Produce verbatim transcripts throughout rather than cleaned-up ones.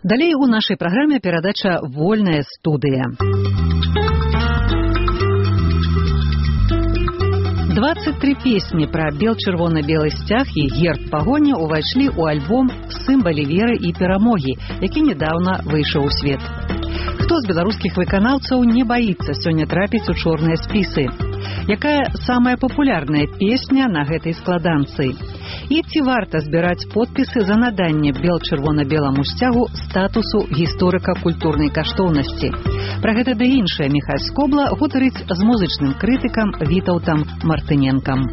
Далей у нашай праграме перадача «Вольная студыя». двадцать три песні пра бел-чырвона-белы сцяг і герб пагоні ўвайшлі ў альбом «Сімбалі веры і перамогі», які нядаўна выйшаў у свет. Хто з беларускіх выканаўцаў не баіцца сёння трапіць у чорныя спісы? Якая самая папулярная песня на гэтай складанцы? І ці варта збіраць подпісы за наданне бел-чырвона-беламу сцягу статусу гісторыка-культурнай каштоўнасці? Пра гэта ды іншае Міхаль Скобла гутарыць з музычным крытыкам Вітаўтам Мартыненкам.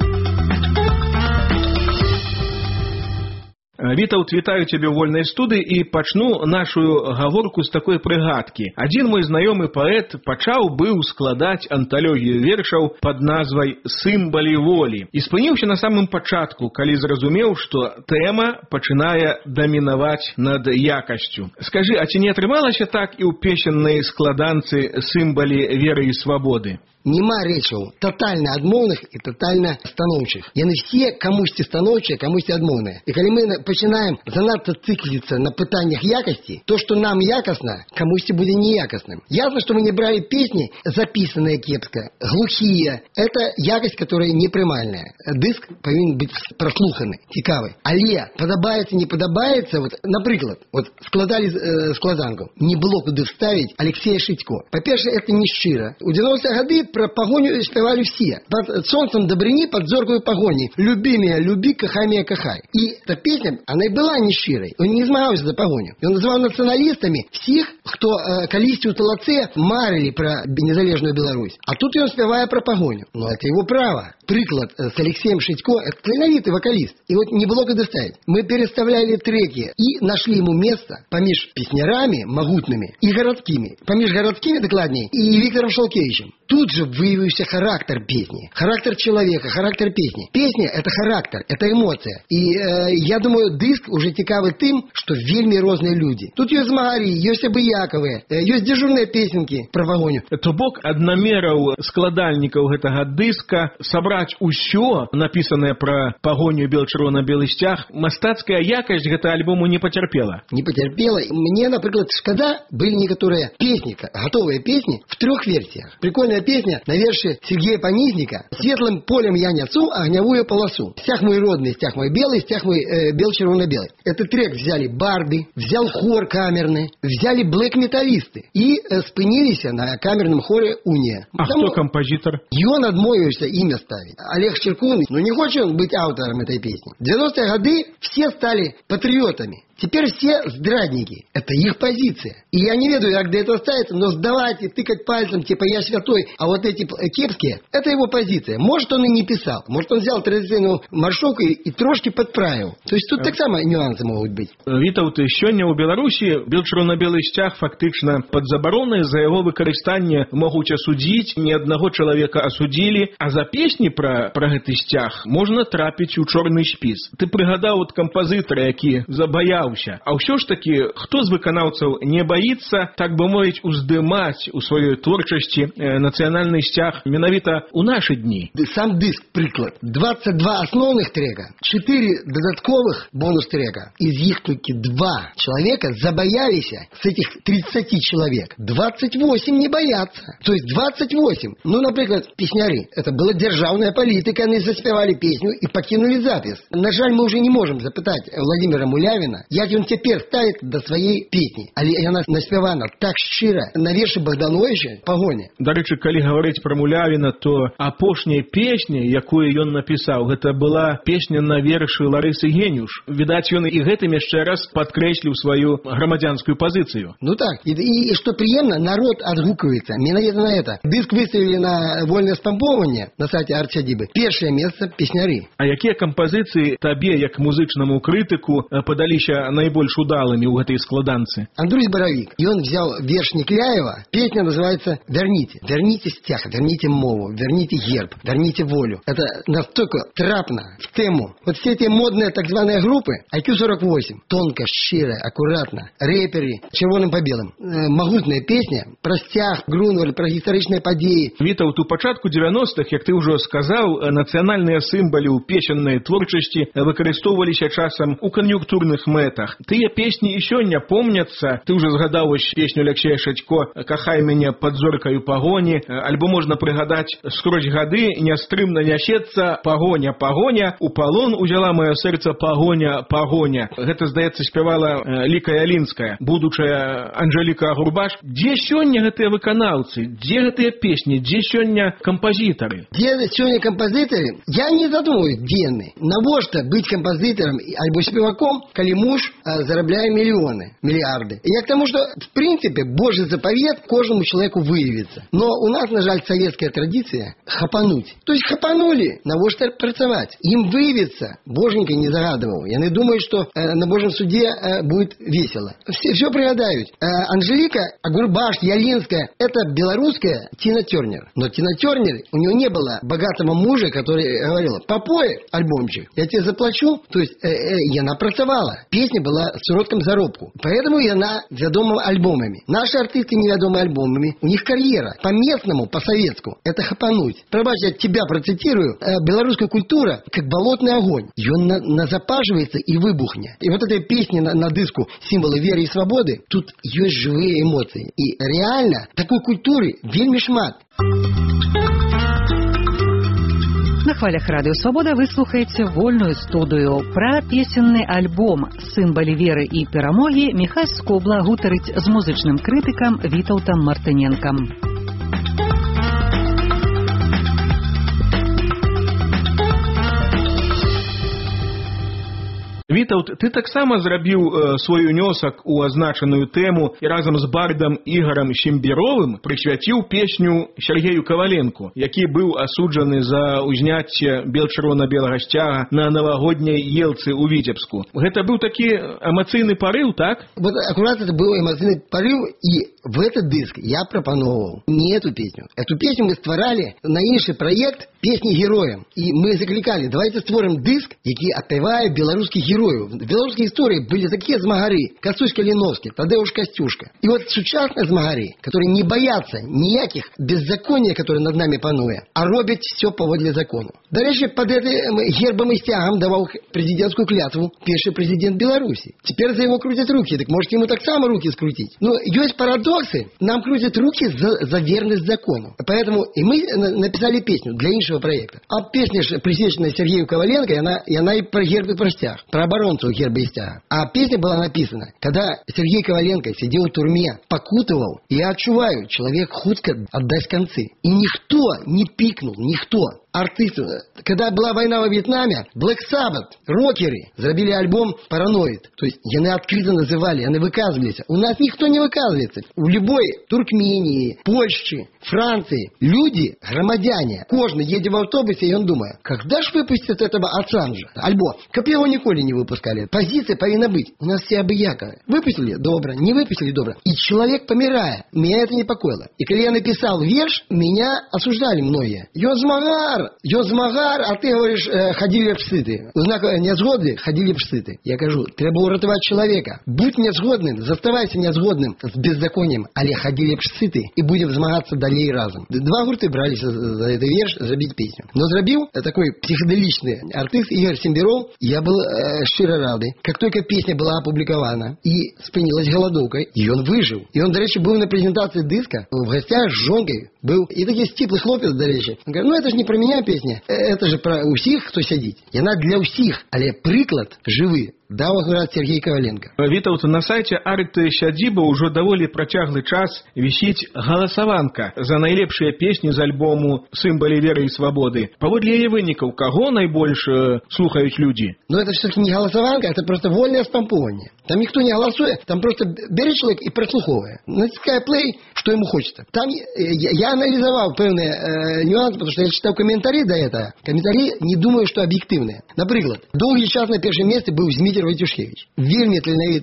Вітаўт, вітаю цябе ў вольнай студыі і пачну нашу гаворку з такой прыгадкі. Адзін мой знаёмы паэт пачаў быў складаць анталогію вершаў пад назвай «Сімбалі волі» і спыніўся на самым пачатку, калі зразумеў, што тэма пачынае дамінаваць над якасцю. Скажы, а ці не атрымалася так і ў песеннай складанцы «Сімбалі веры і свабоды»? Нема рэчаў татальна адмоўных і татальна станоўчых. Яны все камусьці станоўчыя, камусьці адмоўныя. І калі мы пачынаем занадта цыкліцца на пытаннях якасці, то, што нам якасна, камусьці будзе неякасным. Ясно, што мы не бралі песні, запісаныя кепска, глухія. Это якасць, которая непрымальная. Дыск павінен быць праслуханы, цікавы. Але падабаецца, не падабаецца, вот, напрыклад, вот складалі э, складанку. Не было куды вставіць Алексея Шитько. Па-першае, это не шчыра. У девяностые гады про погоню спевали все. Под солнцем Добрыни, под зоркой погони. Люби меня, люби, кахай меня, кахай. И эта песня, она и была не щирой. Он не змагался за погоню. И он называл националистами всех, кто э, калісці ў талаце марили про незалежную Беларусь. А тут он спевая про погоню. Но это его право. Приклад э, с Алексеем Шитько, это талановитый вокалист. И вот не было куда ставить. Мы переставляли треки и нашли ему место помеж песнярами могутными и городскими. Помеж городскими, докладнее, и Виктором Шалкевичем. Тут же выявился характер песни, характер человека, характер песни. Песня – это характер, это эмоция. И э, я думаю, диск уже цікавы тым, что вельми розныя люди. Тут есть змагари, есть абыяковые, э, есть дежурные песенки про погоню. То бок аднамераў складальнікаў гэтага дыска сабраць усё, напісанае пра пагоню бел-чырвона-белы сцяг, мастацкая якасць гэта альбому не пацярпела. Не пацярпела. Мне, например, шкада, были некоторые песни, готовые песни в трех версиях. Прикольная песня на верше Сергея Понизника «Светлым полем я несу огневую полосу. Стяг мой родный, стяг мой белый, стяг мой э, бел-червоно-белый». Этот трек взяли Барби, взял хор камерный, взяли блэк-металлисты и э, спынились на камерном хоре «Уния». А Потому... кто композитор? И он отмовился имя ставить. Олег Щеркун, ну не хочет он быть автором этой песни. В девяностые годы все стали патриотами. Теперь все здрадники. Это их позиция. И я не ведаю, как до этого ставится, но сдавать и тыкать пальцем, типа я святой, а вот эти кепские, это его позиция. Может, он и не писал. Может, он взял традиционную маршрутку и, и трошки подправил. То есть тут так само нюансы могут быть. Вітаўт, сёння ў Беларусі бел-чырвона-белы сцяг фактычна пад забаронай, за яго выкарыстанне могуць асудзіць, ні аднаго чалавека асудзілі, а за песні пра, пра гэты сцяг можна трапіць у чорны спіс. Ты прыгадаў от кампазітара, які забаяў. А ўсё ж такі, хто з выканаўцаў не баіцца, так бы мовіць, уздымаць у сваёй творчасці э, нацыянальны сцяг менавіта ў нашы дні? Сам диск, приклад. двадцать два основных трека, четыре додатковых бонус трека. Из них только два человека забоялись с этих тридцати человек. двадцать восемь не боятся. То есть двадцать восемь. Ну, например, песняры. Это была державная политика, они заспевали песню и покинули запись. На жаль, мы уже не можем запытать Владимира Мулявина, як он теперь ставит до своей песни. Але она наспевана так щиро на верши Богдановича «Погоня». До речі, калі говорить про Мулявина, то апошняя песня, якую ён написал, гэта была песня на верши Ларысы Генюш. Видать, ён и гэтым яшчэ раз подкрэсліў свою громадянскую позицию. Ну так. И, и, и что приемно, народ отгукивается. Менавіта на это. Диск выставили на вольное спампование на сайте Артсядзібы. Первое место песняры. А якія композиции табе, як музычнаму крытыку, падаліся наибольш удалыми у этой складанцы? Андрюсь Боровик. И он взял верш Никляева. Песня называется «Верните». Верните стяг, верните мову, верните герб, верните волю. Это настолько трапно, в тему. Вот все эти модные так званые группы, ай кью сорок восемь, тонко, щиро, аккуратно, рэперы, червоным по белым. Э, могутная песня про стяг, Грунвальд, про историчные подеи. Вітаўт, у пачатку девяностых, як ты ўжо сказаў, нацыянальныя сімбалі ў песеннай творчасці выкарыстоўваліся часам у кан'юнктурных мэт, касетах. Тыя песні і сёння помняцца. Ты ўжо згадаў вось песню Алексея Шадько «Кахай мяне пад зоркаю пагоні», альбо можна прыгадаць «Скрозь гады нястрымна нясецца пагоня, пагоня, у палон узяла маё сэрца пагоня, пагоня». Гэта, здаецца, спявала Ліка Ялінская, будучая Анжэліка Агурбаш. Дзе сёння гэтыя выканаўцы? Дзе гэтыя песні? Дзе сёння кампазітары? Дзе сёння кампазітары? Я не задумываюсь, дзе яны. Навошта быць кампазітарам альбо спеваком, калі муж а, зарабляе миллионы, миллиарды. И я к тому, что в принципе Божий заповед каждому человеку выявится. Но у нас, на жаль, советская традиция хапануть. То есть хапанули, навошта працаваць. Им выявится, Боженька не загадывал. Я не думаю, что э, на Божьем суде э, будет весело. Все, все пригадают. Э, Анжелика Агурбаш, Ялинская, это белорусская Тина Тернер. Но Тина Тернер, у нее не было богатого мужа, который говорил: попой альбомчик, я тебе заплачу. То есть э, э, и она працавала. Песня была с коротким заробку. Поэтому и она ведома альбомами. Наши артисты не ведомы альбомами. У них карьера по местному, по советскому. Это хапануть. Пробачь, я тебя процитирую. Э, белорусская культура как болотный огонь. И он на, назапаживается и выбухнет. И вот этой песни на, на диску «Символы веры и свободы», тут есть живые эмоции. И реально такой культуры вельми шмат. На хвалях Радыё Свабода вы слухаеце вольную студыю. Пра песенны альбом «Сымбалі веры і перамогі» Міхась Скобла гутарыць з музычным крытыкам Вітаўтам Мартыненкам. Вітаўт, ты таксама зрабіў э, свой унёсак у азначаную тэму і разам з бардам Ігарам Сімбіровым прысвяціў песню Сергею Каваленку, які быў асуджаны за ўзняцце бел-чырвона-белага сцяга на навагодняй елцы ў Віцебску. Гэта быў такі эмацыйны парыў, так? Вот аккурат это был эмоциональный порыв, и в этот диск я пропановал не эту песню. Эту песню мы створали на інший проект «Песни героям». И мы закликали: давайте створим диск, який отпеває белорусских героев. В белорусской истории были такие змагары: Костусь Калиновский, Тадеуш Костюшка. И вот сучасные змагары, которые не боятся никаких беззакония, которые над нами панує, а робят все поводле закону. До речі, под этим гербом и стягом давал президентскую клятву перший президент Беларуси. Теперь за его крутят руки, так может ему так само руки скрутить. Но есть парадоксы, нам крутят руки за, за верность закону. Поэтому и мы написали песню для іншого проекта. А песня, присвященная Сергею Коваленко, и она, и она и про герб, и про стяг, про оборонцу герба и стяга. А песня была написана, когда Сергей Коваленко сидел в тюрьме, покутывал, и я отчуваю, человек хутко отдаст концы. И никто не пикнул, никто. Артисты. Когда была война во Вьетнаме, Black Sabbath, рокеры, зробили альбом «Параноид». То есть, они открыто называли, они выказывались. У нас никто не выказывается. В любой Туркмении, Польше, Франции люди, громадяне, кожный едет в автобусе, и он думает: когда ж выпустят этого Ассанжа? Альбо, как его николи не выпускали. Позиция повинна быть. У нас все обыяковые. Выпустили? Добро. Не выпустили? Добро. И человек, помирая, меня это непокоило. И когда я написал верш, меня осуждали многие. Йозмагар! Йозмагар, а ты говоришь, э, ходили псыты. У знака незгоды ходили псыты. Я кажу, треба уратовать человека. Будь незгодным, заставайся незгодным с беззаконием, але ходили псыты, и будем змагаться далее разом. Два гурты брались за, за этот верш зробить песню. Но зробил такой психоделичный артист Игорь Симбиров. Я был э, щиро рады. Как только песня была опубликована и спинилась голодовкой, и он выжил. И он, до речи, был на презентации диска в гостях с жонкой. Был и такий стиплый хлопец, до речи. Он говорит: ну это же не про меня песня, это же про усіх, хто сидить. Яна для усіх, але приклад живий даў акурат Сергей Коваленко. Вітаўт, на сайце Арты Сядзіба ўжо даволі працяглы час вісіць галасаванка за найлепшыя песні з альбому «Сымбалі веры і свабоды». Паводле яе вынікаў, каго найбольш э, слухаюць людзі? Но это все-таки не галасаванка, это просто вольное спампование. Там никто не голосует, там просто берет человек и прослуховывает. Натиская плей, что ему хочется. Там я, я анализовал певные э, нюансы, потому что я читал комментарии до этого. Комментарии не думаю, что объективные. Например, долгий час на первом месте был Змитер Войтюшкевич. Вельми таленавіты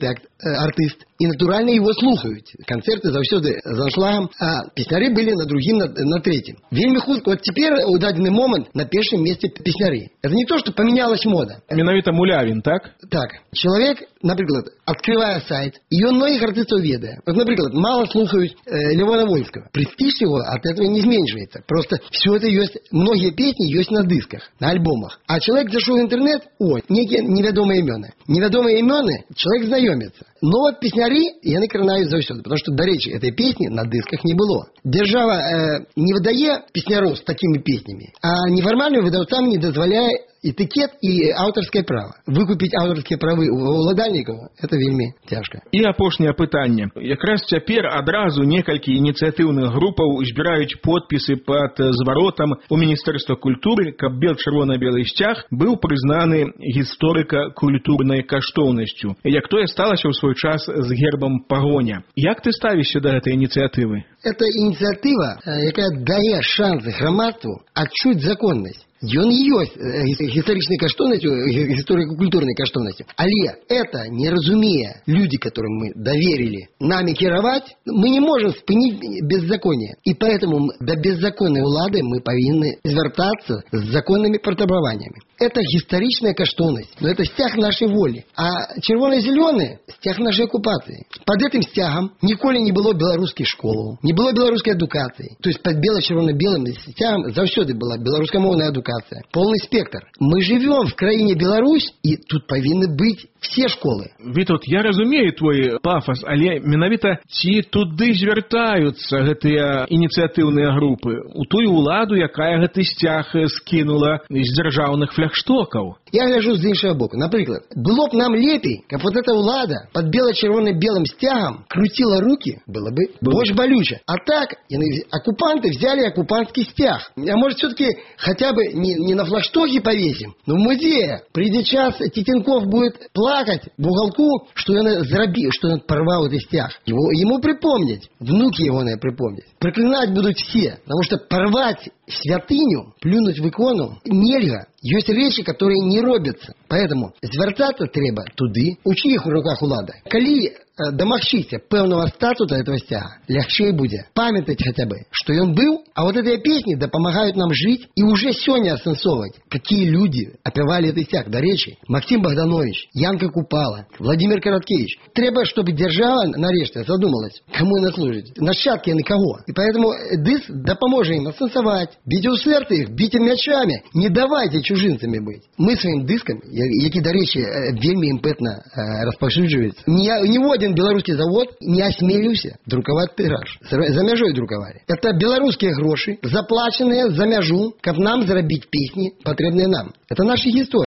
артист, і натуральна його слухають. Концерти завсёды за аншлагом, а песняры были на другим, на, на третьем. Вельми хутко. Вот теперь, у дадзены момент, на первом месте песняры. Это не то, что поменялась мода. Менавіта мулявін, так? Так. Человек, например, открывая сайт, и он многих артистов ведает. Вот, например, мало слушают э, Левона Вольского. Престиж его от этого не изменивается. Просто все это есть, многие песни есть на дисках, на альбомах. А человек зашел в интернет, ой, некие неведомые имена. Неведомые имена, человек знакомится. Но вот песняры, яны кранаюць заўсёды, потому что, до речи, этой песни на дисках не было. Держава э, не выдае песняров с такими песнями, а неформальным выдавцам не дозволяет этикет и авторское право. Выкупить авторские правы у уладальников – это вельми тяжко. І апошняе пытанне. Якраз цяпер адразу некалькі ініцыятыўных групаў збіраюць подпісы пад зваротам у Міністэрства культуры, каб бел-чырвона-белы сцяг быў прызнаны гісторыка-культурнай каштоўнасцю, як тое сталася ў свой час з гербам пагоня. Як ты ставішся да гэтай ініцыятывы? Это инициатива, якая дае шансы грамадству адчуць законнасць. Ён ёсць гістарычнай каштоўнасцю, гісторыка-культурнай каштоўнасцю. Але это не разумее люди, которым мы доверили нами кіраваць, мы не можем спынить беззаконие. И поэтому до беззаконной улады мы повинны звертаться с законными патрабаваннями. Это гістарычная каштоўнасць, но это стяг нашей воли. А чырвона-зелёны – стяг нашей оккупации. Под этим стягом ніколі не было беларускіх школаў, не было беларускай адукацыі. То есть под бело-чырвона-белым стягом заўсёды была беларускамоўная адукацыя. Полный спектр. Мы живем в краине Беларусь, и тут повинны быть все школы. Вітаўт, я разумею твой пафос, але менавіта ці туды звяртаюцца гэтыя ініцыятыўныя групы, у тую уладу, якая гэты сцяг скінула з дзяржаўных флагштокаў. Я гляжу з іншага боку. Напрыклад, было б нам лепей, каб вот эта улада под бело-чырвона-белым стягом крутила руки, было бы больш болюче. А так, оккупанты взяли оккупантский стяг. А может, все-таки хотя бы не, не на флагштоке повесим, но в музее. Придет час, Титенков будет плакать в уголку, что он зарабил, что он порвал этот стяг. Его, ему припомнить, внуки его наверное, припомнить. Проклинать будут все, потому что порвать святыню, плюнуть в икону нельзя. Есть речи, которые не робятся. Поэтому звертаться треба туды, у чьих в руках улада. Калі домагчыся пэўнага статуса этого стяга, лягчэй будзе памятаць хотя бы, что он был, а вот эти песни допомагают нам жить и уже сегодня осенсовывать, какие люди опевали этот стяг. До речи Максим Богданович, Янка Купала, Владимир Короткевич. Треба, чтобы держава нарешті задумалась, кому она служит, нащадки на кого. И поэтому дыс допоможет им осенсовать, бить у сердца их, бить мячами, не давайте чужинцами быть. Мы своим диском, які, до речі, вельми імпетно розповсюджуються, не, не один белорусский завод не осмелился друковать тираж. За мяжой друковали. Это белорусские гроши, заплаченные за мяжу, как нам заработать песни, потребные нам. Это наша история.